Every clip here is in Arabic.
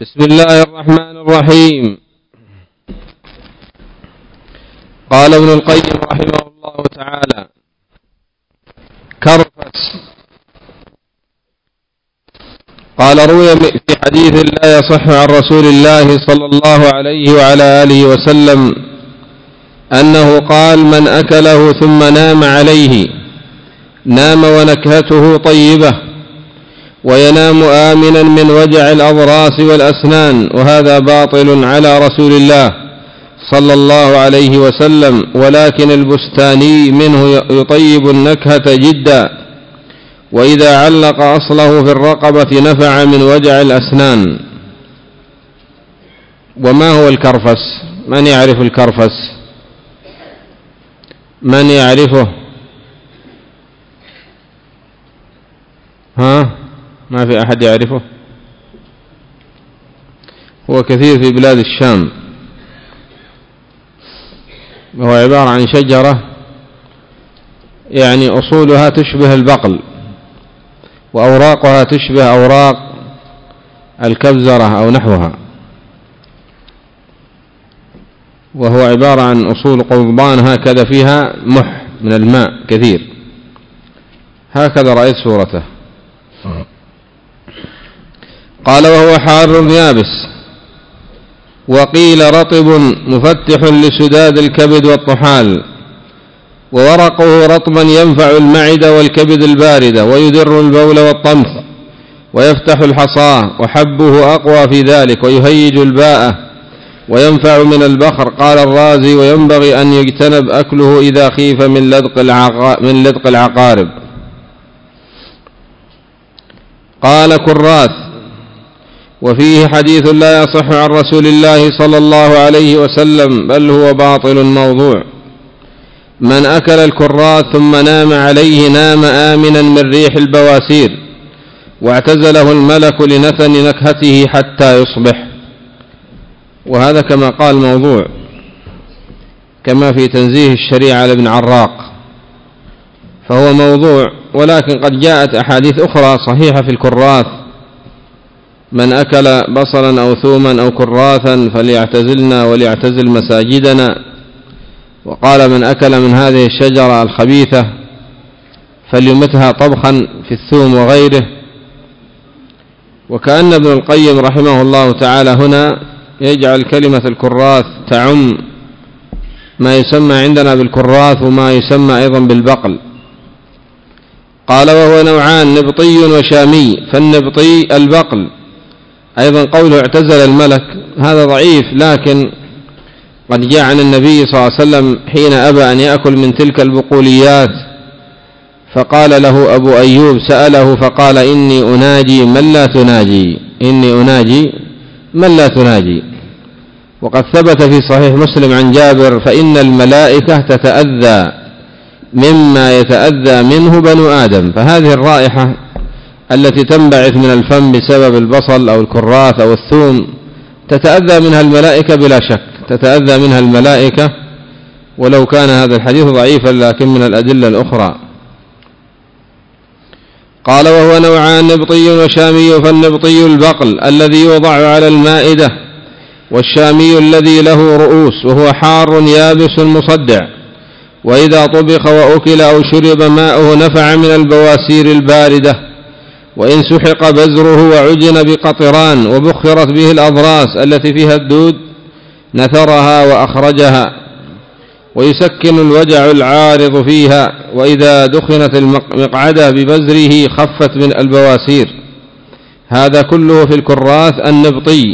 بسم الله الرحمن الرحيم. قال ابن القيم رحمه الله تعالى: كرفس. قال: روي في حديث لا يصح عن رسول الله صلى الله عليه وعلى آله وسلم أنه قال: من أكله ثم نام عليه نام ونكهته طيبة وينام آمنا من وجع الأضراس والأسنان، وهذا باطل على رسول الله صلى الله عليه وسلم، ولكن البستاني منه يطيب النكهة جدا، وإذا علق أصله في الرقبة نفع من وجع الأسنان. وما هو الكرفس؟ من يعرف الكرفس؟ من يعرفه؟ ما في أحد يعرفه؟ هو كثير في بلاد الشام، وهو عبارة عن شجرة يعني أصولها تشبه البقل وأوراقها تشبه أوراق الكبزرة أو نحوها، وهو عبارة عن أصول قضبان هكذا فيها مح من الماء كثير، هكذا رأيت صورته. قال: وهو حار يابس، وقيل رطب مفتح لسداد الكبد والطحال، وورقه رطبا ينفع المعدة والكبد الباردة، ويدر البول والطمث، ويفتح الحصاة، وحبه أقوى في ذلك، ويهيج الباءة، وينفع من البخر. قال الرازي: وينبغي أن يجتنب أكله إذا خيف من لدق العقارب. قال كراث: وفيه حديث لا يصح عن رسول الله صلى الله عليه وسلم، بل هو باطل موضوع. من أكل الكراث ثم نام عليه نام آمنا من ريح البواسير، واعتزله الملك لنتن نكهته حتى يصبح. وهذا كما قال موضوع، كما في تنزيه الشريعة لابن عراق، فهو موضوع. ولكن قد جاءت أحاديث أخرى صحيحة في الكراث: من أكل بصلا أو ثوما أو كراثا فليعتزلنا وليعتزل مساجدنا. وقال: من أكل من هذه الشجرة الخبيثة فليمتها طبخا في الثوم وغيره. وكأن ابن القيم رحمه الله تعالى هنا يجعل كلمة الكراث تعم ما يسمى عندنا بالكراث وما يسمى أيضا بالبقل. قال: وهو نوعان: نبطي وشامي. فالنبطي البقل. أيضا قوله اعتزل الملك هذا ضعيف، لكن قد جاء عن النبي صلى الله عليه وسلم حين أبى أن يأكل من تلك البقوليات، فقال له أبو أيوب، سأله فقال: إني أناجي من لا تناجي، إني أناجي من لا تناجي. وقد ثبت في صحيح مسلم عن جابر: فإن الملائكة تتأذى مما يتأذى منه بنو آدم. فهذه الرائحة التي تنبعث من الفم بسبب البصل أو الكراث أو الثوم تتأذى منها الملائكة بلا شك، تتأذى منها الملائكة، ولو كان هذا الحديث ضعيفا لكن من الأدلة الأخرى. قال: وهو نوعان: نبطي وشامي. فالنبطي البقل الذي يوضع على المائدة، والشامي الذي له رؤوس، وهو حار يابس مصدع، وإذا طبخ وأكل أو شرب ماؤه نفع من البواسير الباردة، وإن سحق بزره وعجن بقطران وبخرت به الأضراس التي فيها الدود نثرها وأخرجها، ويسكن الوجع العارض فيها، وإذا دخنت المقعدة ببزره خفت من البواسير. هذا كله في الكراث النبطي.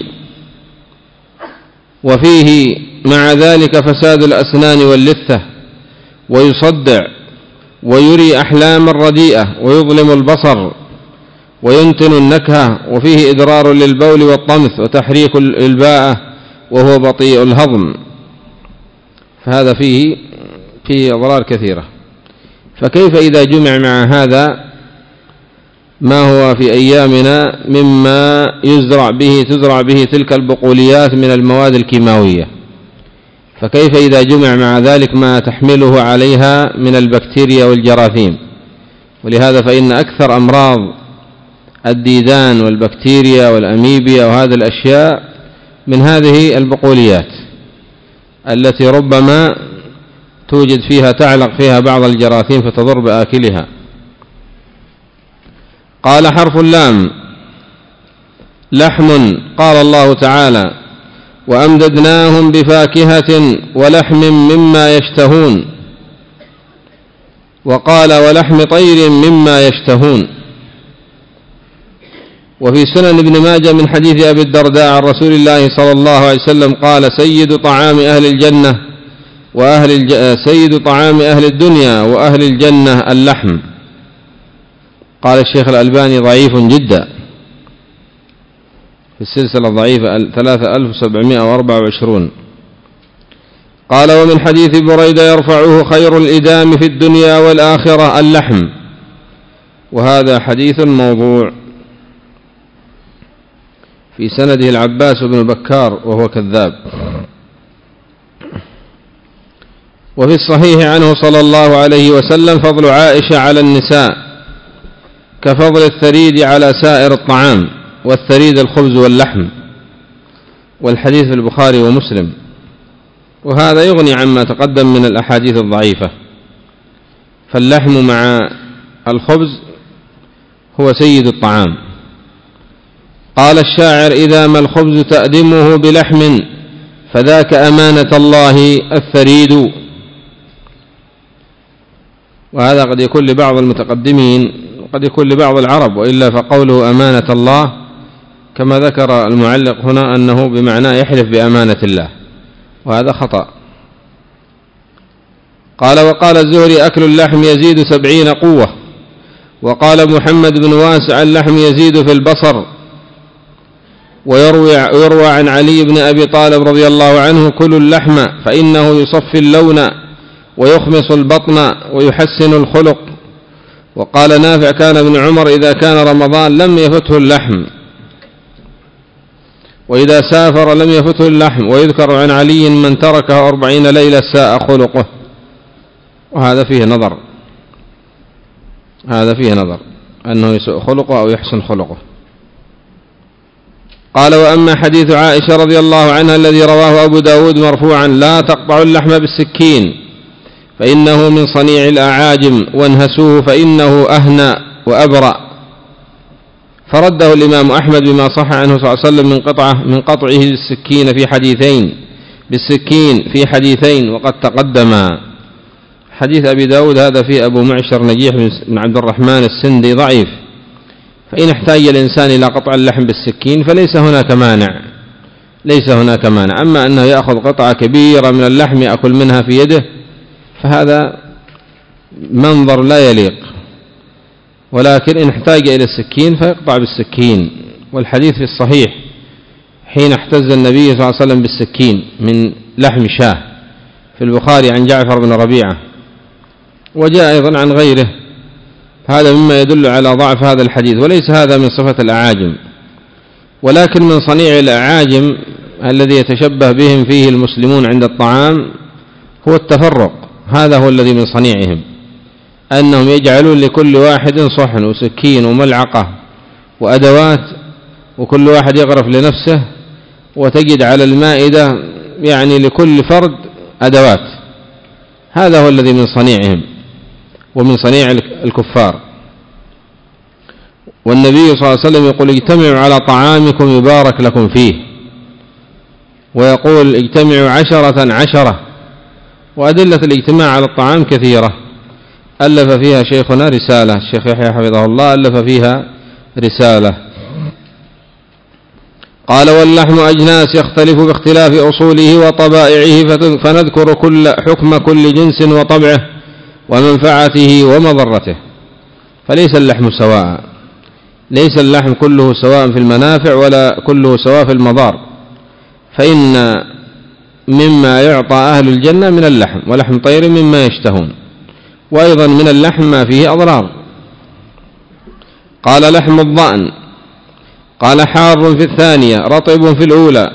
وفيه مع ذلك فساد الأسنان واللثة، ويصدع ويري أحلام رديئة، ويظلم البصر، وينتن النكهة، وفيه إدرار للبول والطمث، وتحريك الباءة، وهو بطيء الهضم. فهذا فيه أضرار كثيرة. فكيف إذا جمع مع هذا ما هو في أيامنا مما تزرع به تلك البقوليات من المواد الكيماوية؟ فكيف إذا جمع مع ذلك ما تحمله عليها من البكتيريا والجراثيم؟ ولهذا فإن أكثر أمراض الديدان والبكتيريا والأميبيا وهذه الأشياء من هذه البقوليات التي ربما توجد فيها تعلق فيها بعض الجراثيم فتضر بآكلها. قال حرف اللام لحم. قال الله تعالى وأمددناهم بفاكهة ولحم مما يشتهون، وقال ولحم طير مما يشتهون. وفي سنن ابن ماجه من حديث أبي الدرداء عن رسول الله صلى الله عليه وسلم قال سيد طعام أهل الجنة سيد طعام أهل الدنيا وأهل الجنة اللحم. قال الشيخ الألباني ضعيف جدا في السلسلة الضعيفة 3724. قال ومن حديث بريدة يرفعه خير الإدام في الدنيا والآخرة اللحم، وهذا حديث موضوع في سنده العباس بن بكار وهو كذاب. وفي الصحيح عنه صلى الله عليه وسلم فضل عائشة على النساء كفضل الثريد على سائر الطعام، والثريد الخبز واللحم، والحديث في البخاري ومسلم، وهذا يغني عما تقدم من الأحاديث الضعيفة. فاللحم مع الخبز هو سيد الطعام. قال الشاعر إذا ما الخبز تأدمه بلحم فذاك أمانة الله الثريد. وهذا قد يكون لبعض المتقدمين وقد يكون لبعض العرب، وإلا فقوله أمانة الله كما ذكر المعلق هنا أنه بمعنى يحلف بأمانة الله، وهذا خطأ. قال وقال الزهري أكل اللحم يزيد 70 قوة. وقال محمد بن واسع اللحم يزيد في البصر. ويروى عن علي بن أبي طالب رضي الله عنه كلوا اللحم فإنه يصفي اللون ويخمص البطن ويحسن الخلق. وقال نافع كان ابن عمر إذا كان رمضان لم يفته اللحم، وإذا سافر لم يفته اللحم. ويذكر عن علي من تركه 40 ليلة ساء خلقه. وهذا فيه نظر، هذا فيه نظر أنه يسوء خلقه أو يحسن خلقه. قال وأما حديث عائشة رضي الله عنها الذي رواه أبو داود مرفوعا لا تقطع اللحم بالسكين فإنه من صنيع الأعاجم وانهسوه فإنه أهنى وأبرأ، فرده الإمام أحمد بما صح عنه صلى الله عليه وسلم من قطعه بالسكين في حديثين وقد تقدما. حديث أبي داود هذا فيه أبو معشر نجيح بن عبد الرحمن السندي ضعيف، فإن احتاج الإنسان إلى قطع اللحم بالسكين فليس هناك مانع. أما أنه يأخذ قطعة كبيرة من اللحم يأكل منها في يده فهذا منظر لا يليق، ولكن إن احتاج إلى السكين فيقطع بالسكين. والحديث في الصحيح حين احتز النبي صلى الله عليه وسلم بالسكين من لحم شاه في البخاري عن جعفر بن ربيعة، وجاء أيضا عن غيره. هذا مما يدل على ضعف هذا الحديث، وليس هذا من صفة الأعاجم، ولكن من صنيع الأعاجم الذي يتشبه بهم فيه المسلمون عند الطعام هو التفرق. هذا هو الذي من صنيعهم، أنهم يجعلون لكل واحد صحن وسكين وملعقة وأدوات، وكل واحد يغرف لنفسه، وتجد على المائدة يعني لكل فرد أدوات. هذا هو الذي من صنيعهم ومن صنيع الكفار. والنبي صلى الله عليه وسلم يقول اجتمعوا على طعامكم يبارك لكم فيه، ويقول اجتمعوا 10 وأدلة الاجتماع على الطعام كثيرة ألف فيها شيخنا رسالة، الشيخ يحيى حفظه الله ألف فيها رسالة. قال واللحم أجناس يختلف باختلاف أصوله وطبائعه، فنذكر حكم كل جنس وطبعه ومنفعته ومضرته. فليس اللحم سواء، ليس اللحم كله سواء في المنافع ولا كله سواء في المضار، فإن مما يعطى أهل الجنة من اللحم، ولحم طير مما يشتهون، وأيضا من اللحم ما فيه أضرار. قال لحم الضأن. قال حار في الثانية رطب في الأولى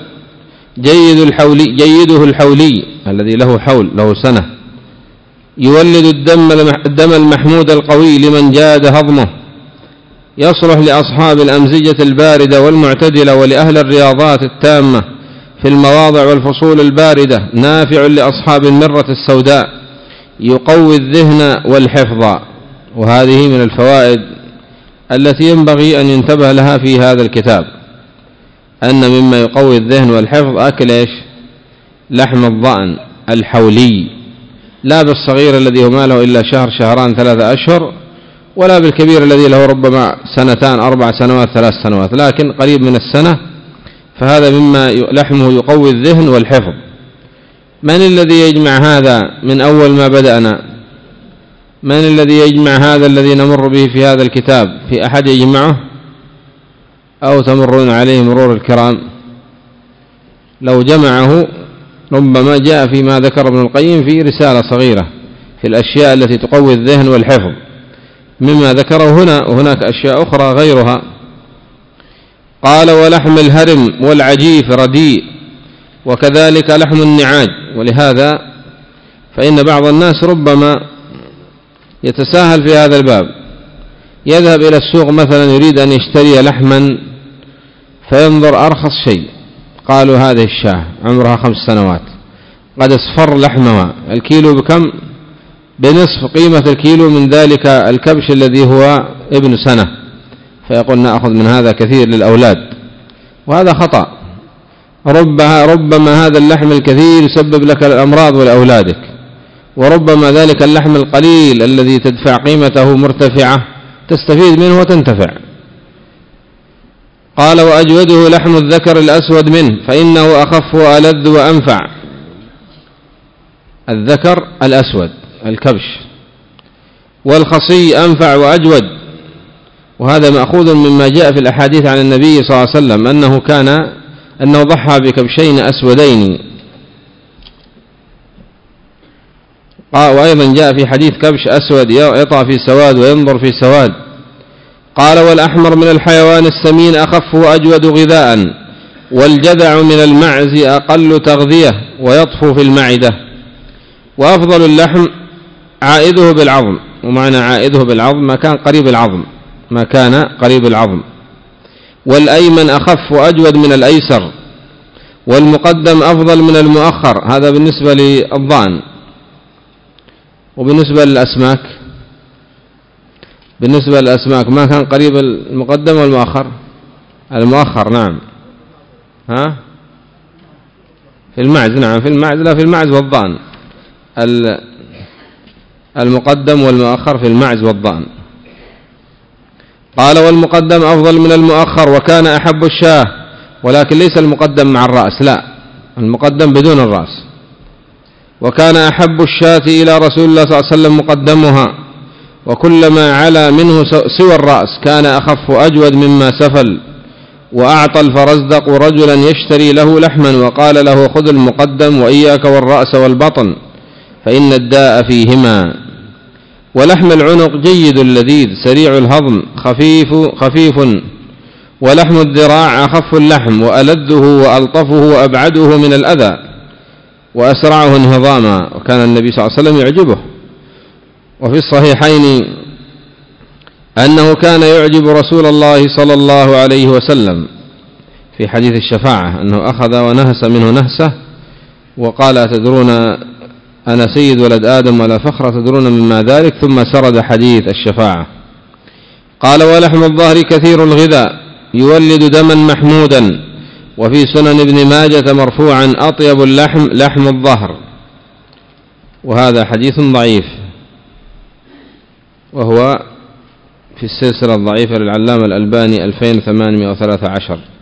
جيده الحولي الذي له حول له سنة، يولد الدم المحمود القوي لمن جاد هضمه، يصلح لأصحاب الأمزجة الباردة والمعتدلة ولأهل الرياضات التامة في المواضع والفصول الباردة، نافع لأصحاب المرة السوداء، يقوي الذهن والحفظ. وهذه من الفوائد التي ينبغي أن ينتبه لها في هذا الكتاب، أن مما يقوي الذهن والحفظ أكل لحم الضأن الحولي، لا بالصغير الذي ما له إلا شهر شهران 3 أشهر، ولا بالكبير الذي له ربما 2 4 سنوات 3 سنوات، لكن قريب من السنة، فهذا مما لحمه يقوي الذهن والحفظ. من الذي يجمع هذا من أول ما بدأنا؟ من الذي يجمع هذا الذي نمر به في هذا الكتاب؟ في أحد يجمعه أو تمرون عليه مرور الكرام؟ لو جمعه ربما جاء فيما ذكر ابن القيم في رسالة صغيرة في الأشياء التي تقوي الذهن والحفظ مما ذكره هنا، وهناك أشياء أخرى غيرها. قال: ولحم الهرم والعجيف رديء، وكذلك لحم النعاج. ولهذا فإن بعض الناس ربما يتساهل في هذا الباب، يذهب إلى السوق مثلا يريد أن يشتري لحما فينظر أرخص شيء، قالوا هذه الشاة عمرها 5 سنوات قد اصفر لحمها، الكيلو بكم؟ بنصف قيمة الكيلو من ذلك الكبش الذي هو ابن سنة، فيقول نأخذ من هذا كثير للأولاد، وهذا خطأ. ربما هذا اللحم الكثير يسبب لك الأمراض ولأولادك، وربما ذلك اللحم القليل الذي تدفع قيمته مرتفعة تستفيد منه وتنتفع. قال: وأجوده لحم الذكر الأسود منه، فإنه أخف وألذ وأنفع. الذكر الأسود الكبش، والخصي أنفع وأجود، وهذا مأخوذ مما جاء في الأحاديث عن النبي صلى الله عليه وسلم أنه ضحى بكبشين أسودين. وأيضا جاء في حديث كبش أسود يطأ في سواد وينظر في سواد. قال: والأحمر من الحيوان السمين أخف وأجود غذاء، والجذع من المعز أقل تغذية ويطفو في المعدة. وأفضل اللحم عائده بالعظم، ومعنى عائده بالعظم ما كان قريب العظم. والأيمن أخف وأجود من الأيسر، والمقدم أفضل من المؤخر، هذا بالنسبة للضأن. وبالنسبة للأسماك، ما كان قريب المقدم والمؤخر؟ المؤخر نعم، في المعز، نعم في المعز، لا في المعز والضأن، المقدم والمؤخر في المعز والضأن. قال: والمقدم أفضل من المؤخر، وكان أحب الشاه، ولكن ليس المقدم مع الرأس، لا، المقدم بدون الرأس. وكان أحب الشاة إلى رسول الله صلى الله عليه وسلم مقدمها، وكلما علا منه سوى الرأس كان أخف أجود مما سفل. وأعطى الفرزدق رجلا يشتري له لحما، وقال له: خذ المقدم وإياك والرأس والبطن، فإن الداء فيهما. ولحم العنق جيد لذيذ سريع الهضم خفيف. ولحم الذراع أخف اللحم، وألذه وألطفه وأبعده من الأذى، وأسرعه انهضاما، وكان النبي صلى الله عليه وسلم يعجبه. وفي الصحيحين أنه كان يعجب رسول الله صلى الله عليه وسلم في حديث الشفاعة، أنه أخذ ونهس منه نهسة وقال: أتدرون أنا سيد ولد آدم ولا فخر، تدرون مما ذلك، ثم سرد حديث الشفاعة. قال: ولحم الظهر كثير الغذاء يولد دما محمودا. وفي سنن ابن ماجة مرفوعا: أطيب اللحم لحم الظهر. وهذا حديث ضعيف، وهو في السلسلة الضعيفة للعلامة الألباني 2813.